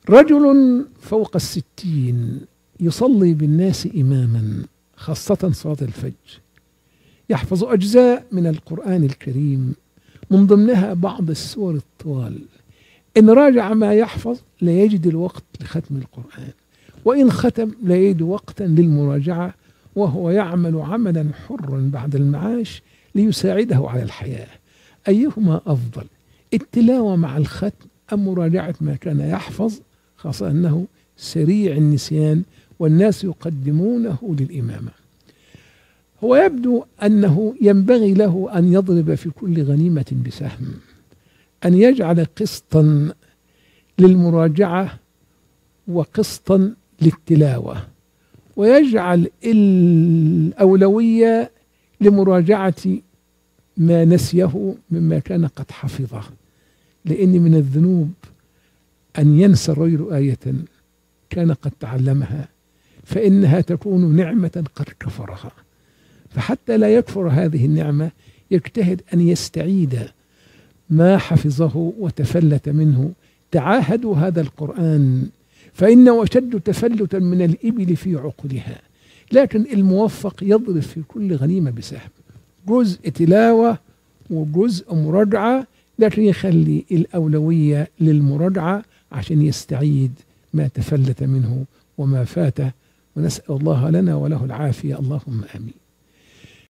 رجل فوق 60 يصلي بالناس إماما، خاصة صلاة الفجر، يحفظ أجزاء من القرآن الكريم، من ضمنها بعض السور الطوال. إن راجع ما يحفظ لا يجد الوقت لختم القرآن، وإن ختم لا يجد وقتا للمراجعة، وهو يعمل عملا حرا بعد المعاش ليساعده على الحياة. أيهما أفضل، التلاوة مع الختم أم مراجعة ما كان يحفظ، خاصة أنه سريع النسيان والناس يقدمونه للإمامة؟ هو يبدو أنه ينبغي له أن يضرب في كل غنيمة بسهم، أن يجعل قسطا للمراجعة وقسطا للتلاوة، ويجعل الأولوية لمراجعة ما نسيه مما كان قد حفظه، لأن من الذنوب أن ينسى الرجل آية كان قد تعلمها، فإنها تكون نعمة قد كفرها. فحتى لا يكفر هذه النعمة يجتهد أن يستعيد ما حفظه وتفلت منه. تعاهدوا هذا القرآن فإنه أشد تفلتا من الإبل في عقلها. لكن الموفق يضرب في كل غنيمة بسهم، جزء تلاوة وجزء مراجعة، لكن يخلي الأولوية للمراجعة عشان يستعيد ما تفلت منه وما فاته. ونسأل الله لنا وله العافية، اللهم آمين.